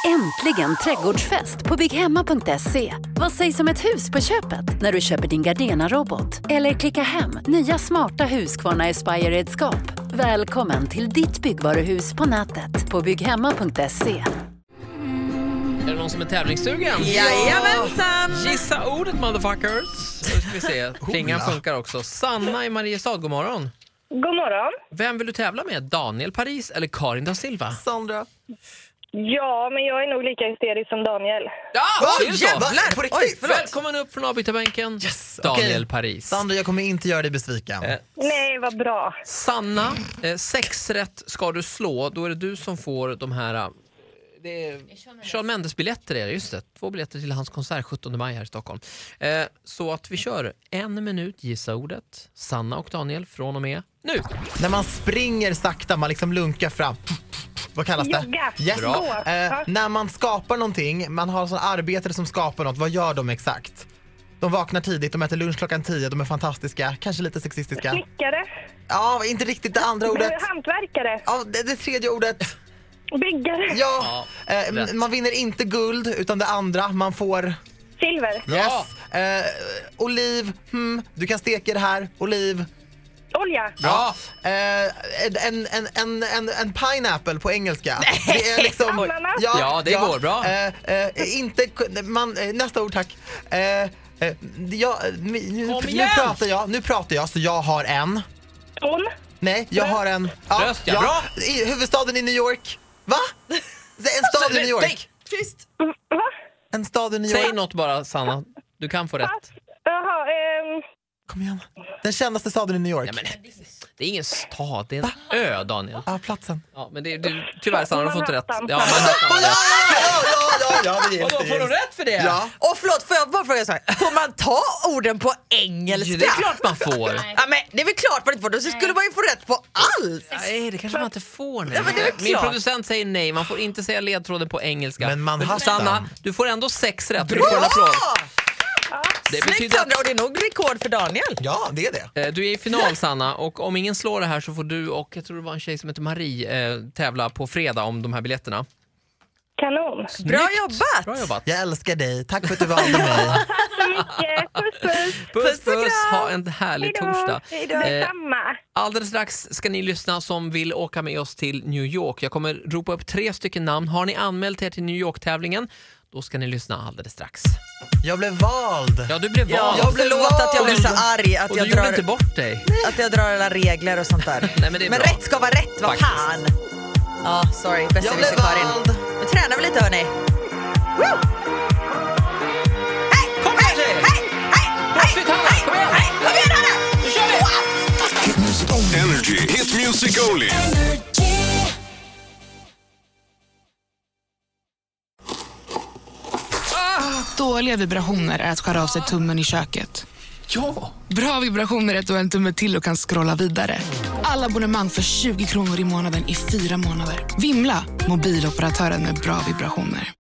Äntligen trädgårdsfest på bygghemma.se. Vad sägs om ett hus på köpet när du köper din Gardena-robot? Eller klicka hem nya smarta Husqvarna Aspire-redskap. Välkommen till ditt byggvaruhus på nätet på bygghemma.se. Är det någon som är tävlingssugen? Jajamensan! Gissa ordet, motherfuckers. Så ska vi se. Klingan funkar också. Sanna i Mariestad, god morgon. God morgon. Vem vill du tävla med? Daniel Paris eller Karin da Silva? Sandra. Ja, men jag är nog lika hysterisk som Daniel. Ja, det är så. Jävlar! På riktigt? Oj, välkommen upp från avbytarbänken. Yes, Daniel okej. Paris. Sandra, jag kommer inte göra dig besviken. Nej, vad bra. Sanna, 6 rätt ska du slå. Då är det du som får de här... Det är Shawn Mendes-biljetter är det, just det. 2 biljetter till hans konsert 17 maj här i Stockholm. Så att vi kör 1 minut, gissa ordet. Sanna och Daniel från och med nu. När man springer sakta, man liksom lunkar fram. Vad kallas det? Jogga. Yes. Bra. När man skapar någonting, man har sådana arbetare som skapar något, vad gör de exakt? De vaknar tidigt, de äter lunch klockan 10, de är fantastiska, kanske lite sexistiska. Snickare. Ja, inte riktigt det andra ordet. Hantverkare. Ja, det tredje ordet. Byggare. Ja, man vinner inte guld utan det andra, man får... Silver. Ja. Oliv, du kan steka det här, oliv. Olja. Ja. En pineapple på engelska. Det är liksom, Ananas. Ja, det går bra. Inte nästa ord, tack. Nu pratar jag så jag har en. Ton. Nej, jag har en. Röst, ja, bra. I huvudstaden i New York. Va? En stad i New York. Tyst. Va? En stad i New York. Säg något bara, Sanna. Du kan få rätt. Jaha, Kom igen. Den kändaste staden i New York. Nej, men det är ingen stad, det är en ö, Daniel. Ja, platsen. Ja, men tyvärr, Sanna, du får inte rätt. Manhattan. Ja, Manhattan var rätt. Ja, det Och då får du rätt för det? Ja. Och förlåt, får jag bara fråga så här. Får man ta orden på engelska? Det är klart man får. Ja, men det är väl klart man inte får. Då skulle man ju få rätt på allt. Nej, det kanske man inte får. Nej. Ja, men det är väl Min klart. producent säger nej, man får inte säga ledtråden på engelska. Men Manhattan. Sanna, du får ändå 6 rätt. Du får en applåd. Det Snyggt, betyder Sandra, och det är nog rekord för Daniel. Ja, det är det. du är i final, Sanna, och om ingen slår det här så får du och jag tror det var en tjej som heter Marie tävla på fredag om de här biljetterna. kanon. Bra jobbat. Bra jobbat. Jag älskar dig. Tack för att du valde mig. Tack så mycket. Puss, puss. Puss, Puss och puss. kram. Ha en härlig Hejdå. torsdag. Hejdå. Detsamma. Alldeles strax ska ni lyssna som vill åka med oss till New York. Jag kommer ropa upp 3 stycken namn. Har ni anmält er till New York-tävlingen, då ska ni lyssna alldeles strax. Jag blev vald. Ja, du blev vald. Ja, förlåt att jag blev så arg att Och du jag gjorde drar, inte bort dig. att jag drar alla regler och sånt där. Nej, men det är bra. rätt ska vara rätt, vad Faktiskt. fan. Ja, sorry, bästa Jag visste blev Karin. vald. Nu tränar vi lite, hörni. Woo! Hej! Kom hej! igen, tjej! Hej! Hej! Crossfit, Hanna, Hej! kom igen! Hej! Kom igen, Hanna! Nu kör vi! Energy, hit music only. Dåliga vibrationer är att skära av sig tummen i köket. Ja. Bra vibrationer är att du har en tumme till och kan scrolla vidare. Alla abonnemang för 20 kronor i månaden i 4 månader. Vimla! Mobiloperatören med bra vibrationer.